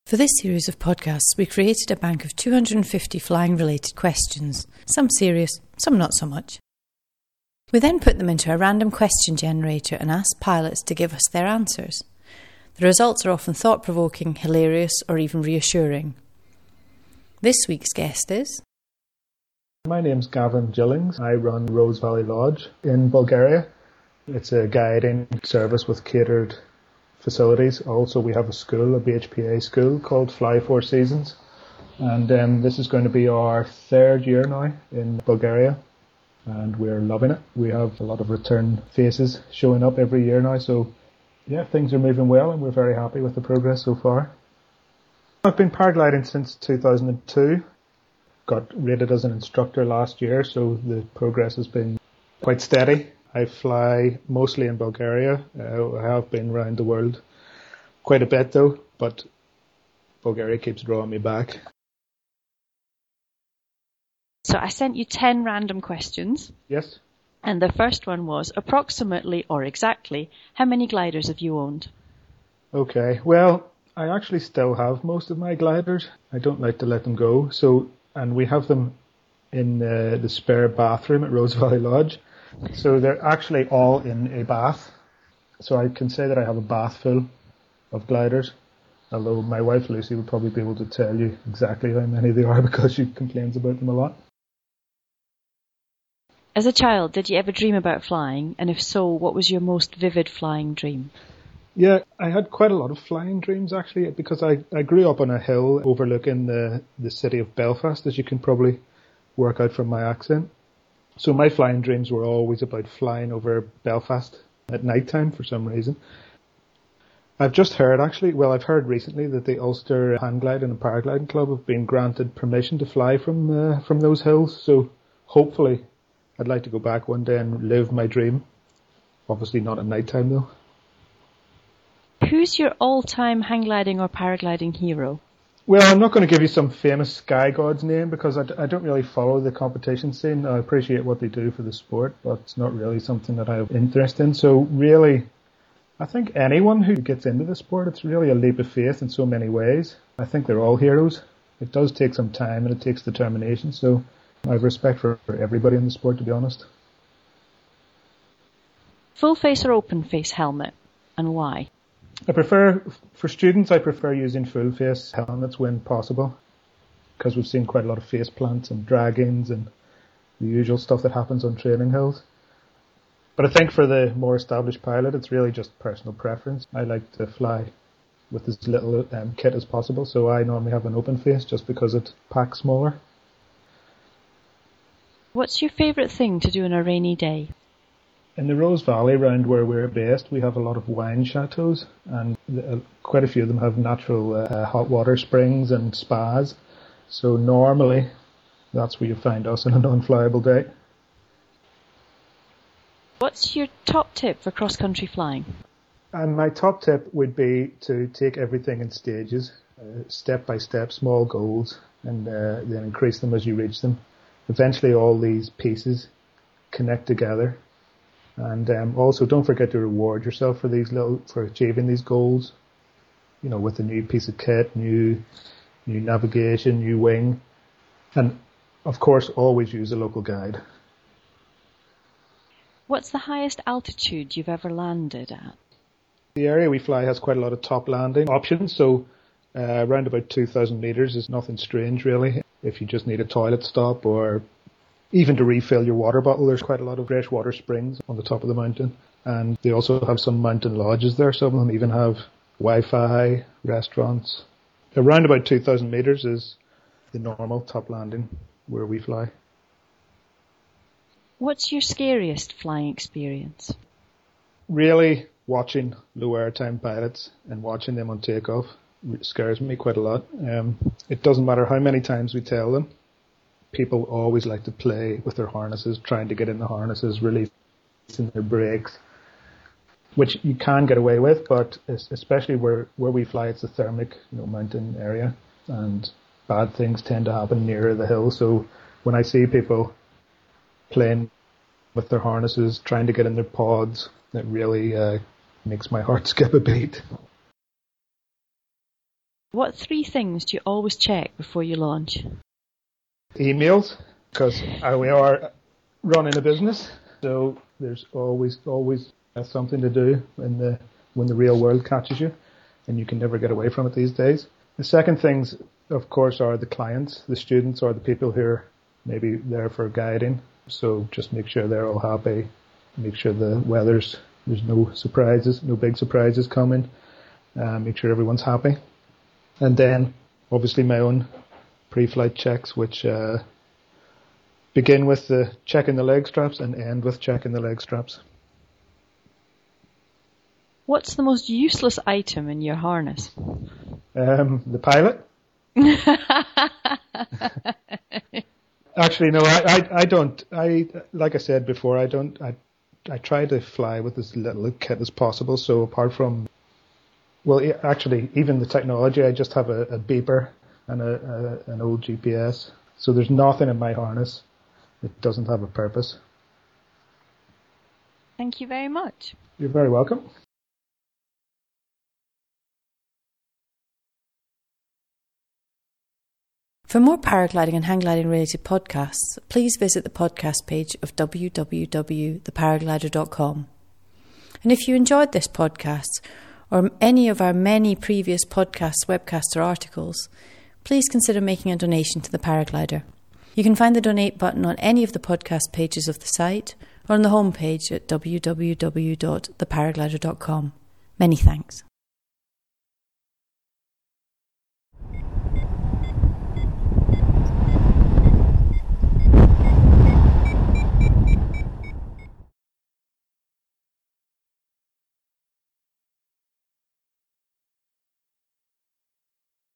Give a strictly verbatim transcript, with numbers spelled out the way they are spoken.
For this series of podcasts, we created a bank of two hundred fifty flying-related questions, some serious, some not so much. We then put them into a random question generator and asked pilots to give us their answers. The results are often thought-provoking, hilarious, or even reassuring. This week's guest is... My name's Gavin Gillings. I run Rose Valley Lodge in Bulgaria. It's a guiding service with catered facilities. Also, we have a school, a B H P A school called Fly Four Seasons. And um, this is going to be our third year now in Bulgaria. And we're loving it. We have a lot of return faces showing up every year now. So, yeah, things are moving well and we're very happy with the progress so far. I've been paragliding since two thousand two. Got rated as an instructor last year, so the progress has been quite steady. I fly mostly in Bulgaria. Uh, I have been around the world quite a bit though, but Bulgaria keeps drawing me back. So I sent you ten random questions. Yes. And the first one was, approximately or exactly, how many gliders have you owned? Okay, well, I actually still have most of my gliders. I don't like to let them go, so and we have them in uh, the spare bathroom at Rose Valley Lodge. So they're actually all in a bath. So I can say that I have a bath full of gliders. Although my wife Lucy would probably be able to tell you exactly how many they are because she complains about them a lot. As a child, did you ever dream about flying? And if so, what was your most vivid flying dream? Yeah, I had quite a lot of flying dreams actually because I, I grew up on a hill overlooking the, the city of Belfast, as you can probably work out from my accent. So my flying dreams were always about flying over Belfast at night time for some reason. I've just heard actually, well I've heard recently that the Ulster Hang Gliding and Paragliding Club have been granted permission to fly from uh, from those hills. So hopefully I'd like to go back one day and live my dream. Obviously not at night time though. Who's your all-time hang gliding or paragliding hero? Well, I'm not going to give you some famous sky god's name because I, d- I don't really follow the competition scene. I appreciate what they do for the sport, but it's not really something that I have interest in. So really, I think anyone who gets into the sport, it's really a leap of faith in so many ways. I think they're all heroes. It does take some time and it takes determination. So I have respect for everybody in the sport, to be honest. Full face or open face helmet, and why? I prefer, for students, I prefer using full face helmets when possible because we've seen quite a lot of face plants and draggings and the usual stuff that happens on training hills. But I think for the more established pilot, it's really just personal preference. I like to fly with as little um, kit as possible, so I normally have an open face just because it packs smaller. What's your favourite thing to do on a rainy day? In the Rose Valley, around where we're based, we have a lot of wine chateaus, and uh, quite a few of them have natural uh, hot water springs and spas. So normally, that's where you find us on a non-flyable day. What's your top tip for cross-country flying? And my top tip would be to take everything in stages, uh, step by step, small goals, and uh, then increase them as you reach them. Eventually, all these pieces connect together. And um, also, don't forget to reward yourself for these little for achieving these goals. You know, with a new piece of kit, new new navigation, new wing, and of course, always use a local guide. What's the highest altitude you've ever landed at? The area we fly has quite a lot of top landing options, so uh, around about two thousand meters is nothing strange really. If you just need a toilet stop or even to refill your water bottle, there's quite a lot of fresh water springs on the top of the mountain. And they also have some mountain lodges there. Some of them even have Wi-Fi, restaurants. Around about two thousand meters is the normal top landing where we fly. What's your scariest flying experience? Really, watching low airtime pilots and watching them on takeoff scares me quite a lot. Um, it doesn't matter how many times we tell them. People always like to play with their harnesses, trying to get in the harnesses, releasing their brakes, which you can get away with, but especially where, where we fly, it's a thermic, you know, mountain area, and bad things tend to happen nearer the hill. So when I see people playing with their harnesses, trying to get in their pods, it really uh, makes my heart skip a beat. What three things do you always check before you launch? Emails, because we are running a business, so there's always always something to do when the when the real world catches you, and you can never get away from it these days. The second things, of course, are the clients, the students, or the people who are maybe there for guiding. So just make sure they're all happy, make sure the weather's, there's no surprises, no big surprises coming, uh, make sure everyone's happy. And then, obviously, my own pre-flight checks, which uh, begin with the checking the leg straps and end with checking the leg straps. What's the most useless item in your harness? Um, the pilot. Actually, no, I, I, I don't. I like I said before, I don't. I, I try to fly with as little kit as possible. So apart from, well, actually, even the technology, I just have a, a beeper and a, a an old G P S. So there's nothing in my harness that doesn't have a purpose. Thank you very much. You're very welcome. For more paragliding and hang gliding related podcasts, please visit the podcast page of w w w dot the paraglider dot com. And if you enjoyed this podcast or any of our many previous podcasts, webcasts or articles, please consider making a donation to the Paraglider. You can find the donate button on any of the podcast pages of the site or on the homepage at w w w dot the paraglider dot com. Many thanks.